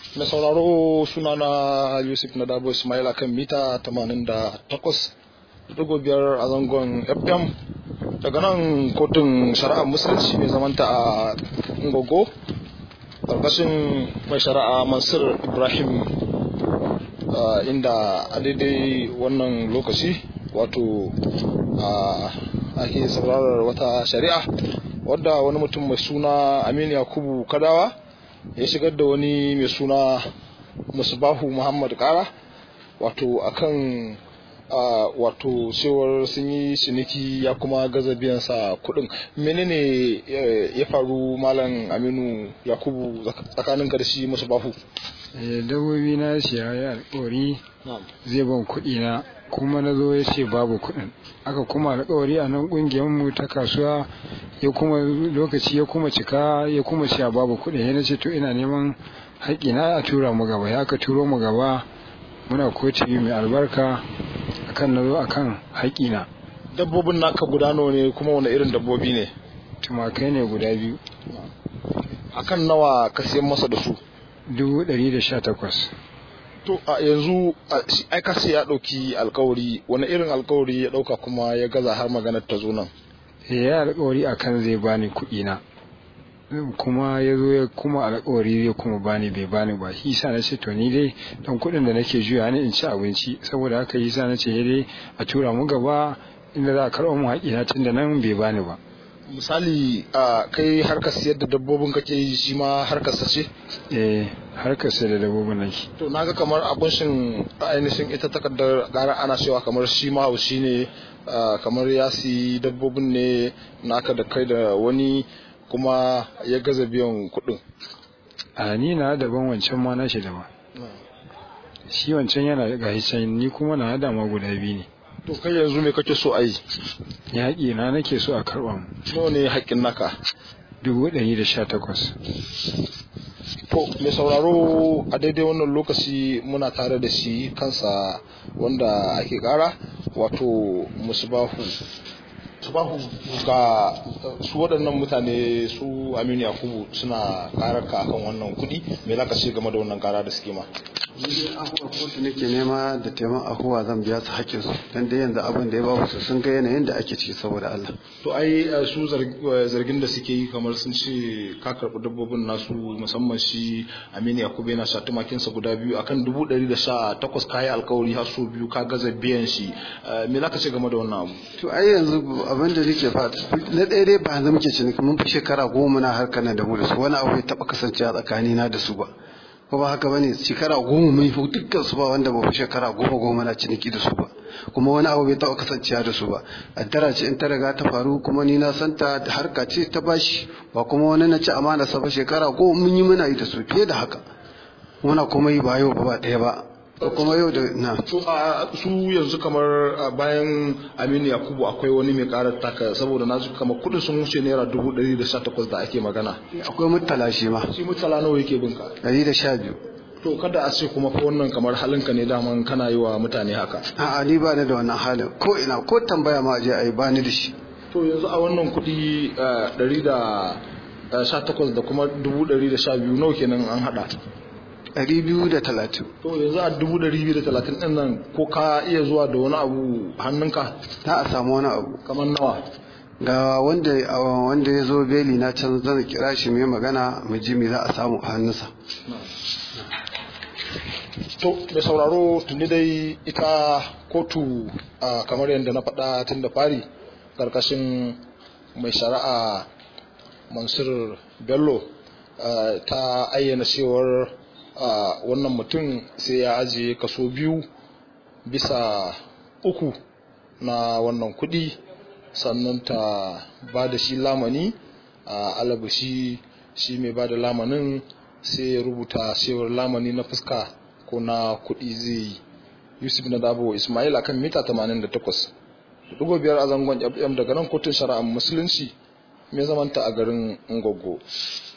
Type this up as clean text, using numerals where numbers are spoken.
Mai sauraro sunana Yusuf Nadabo Ismail akan mita 88.5 a zangon FM daga nan kotun shari'ar musulunci mai zamanta a Ngogo ƙarƙashin mai shari'a Mansur Ibrahim, inda a daidai wannan lokaci wato ake saurarar wata shari'a wadda wani mutum mai suna Aminu Yakubu Kadawa ya shigar da wani mai suna Musbahu Muhammad Kara wato akan wato cewar sun yi ciniki ya kuma gaza biyan sa kuɗin. Menene ya faru Malam Aminu Yakubu tsakanin da shi Musbahu? Dabbobi na siya ya alƙawari zai ban kuɗi na, kuma na zo ya ce babu kuɗin. Aka kuma alƙawari a nan ƙungiyar mu ta kasuwa, ya kuma lokaci ya kuma cika ya kuma cewa babu kuɗin. Ya nace to ina neman haƙƙi na a tura mu gaba. Ya ka turo mu gaba, muna kotu mai albarka akan nazo akan haƙƙi na. Dabbobin naka guda nawa ne, kuma wani irin dabbobi ne? Tumakai ne guda biyu. Akan nawa ka siyan masa da su? 118. To a yanzu ai ka ya ɗauki alkawari, wani irin alkawari ya ɗauka kuma ya gaza har maganar ta zo nan? Ya alkawari akan zai bani kuɗi na, kuma ya zo ya kuma alkawari zai kuma bani, bai bani ba. Shi sa na ce to ni dai dan kuɗin da nake juya ne in ci abinci, saboda haka yi sa na ce dai a tura mu gaba inda za a karɓo mu haƙi na, tun da nan bai bani ba. Misali kai harkar siyar da dabbobin kake yi, shi ma harkar sa ce? Harkar sayar da dabbobin nake. To naga kamar a kunshin ainihin ita takardar gara ana cewa kamar shi ma haushi ne, kamar ya siyi dabbobin ne naka da kai da wani kuma ya gaza biyan kuɗin. Ni na daban, wancan ma na shi daban. Shi wancan yana ga can, ni kuma na dama guda biyu ne. To kai yanzu me kake so a yi? Ni haƙi na nake so a karɓa mu. Nawa ne haƙƙin naka? 118. To mai sauraro, a daidai wannan lokaci muna tare da shi kansa wanda ake ƙara, wato Musbahu. Ga su waɗannan mutane, su Aminu Yakubu, suna ƙarar ka akan wannan kuɗi, me za ka ce game da wannan ƙara da suke ma? Ni dai ahuwa kotu nake nema da taimakon ahuwa, zan biya su haƙƙin su, dan dai yanzu abin da ya ba su sun ga yanayin da ake ciki, saboda Allah. To ai su zargin da suke yi kamar sun ce ka karɓi dabbobin nasu, musamman shi Aminu Yakubu yana sha tumakinsa guda biyu akan 118, kayi alkawari har so biyu ka gaza biyan shi. Me za ka ce game da wannan abu? To ai yanzu abin da nake fata, na ɗaya dai ba yanzu muke ciniki, mun fi shekara 10 na harkar nan da mu da su, wani abu ya taɓa kasancewa tsakanina da su ba. Ko ba haka bane, shekara 10 mun fi dukkan su ba wanda ba fi shekara 10 na ciniki da su ba, kuma wani abu bai taɓa kasancewa da su ba. Addara ce in ta riga ta faru, kuma ni na santa da harka ce ta bashi, ba kuma wani na ci amana sa ba. Shekara 10 mun yi muna yi da su, fiye da haka muna kuma yi ba yau ba ɗaya ba, ko kuma yau da na. To su yanzu kamar bayan Aminu Yakubu akwai wani mai karar taka, saboda na ji kamar kudin sun wuce naira 118 da ake magana. Akwai Murtala shi ma. Shi Murtala nawa yake binka? 112. To kada a ce kuma fa wannan kamar halinka ne daman kana yi wa mutane haka. A'a, ni ba ni da wannan halin, ko ina ko tambaya ma aje ai ba ni da shi. To yanzu a wannan kudi 118 da kuma 112 nawa kenan an hada? 230. To yanzu a 230 din nan, ko ka iya zuwa da wani abu hannunka? Ta a samu wani abu. Kamar nawa? Ga wanda ya zo beli na can, zan kira shi mai magana mu ji me za a samu a hannunsa. To da sauraro, tuni dai ita kotu kamar yadda na faɗa tun da fari, ƙarƙashin mai shari'a Mansur Bello ta ayyana cewar wannan mutum sai ya ajiye kaso 2 bisa 3 na wannan kuɗi, sannan ta ba da shi lamani. Alabashi shi mai ba da lamanin sai ya rubuta cewar lamani na fuska ko na kuɗi zai yi. Yusuf Nadabo Ismail akan mita 88.5 a zangon FM daga nan kotun shari'ar musulunci mai zamanta a garin Ngogo.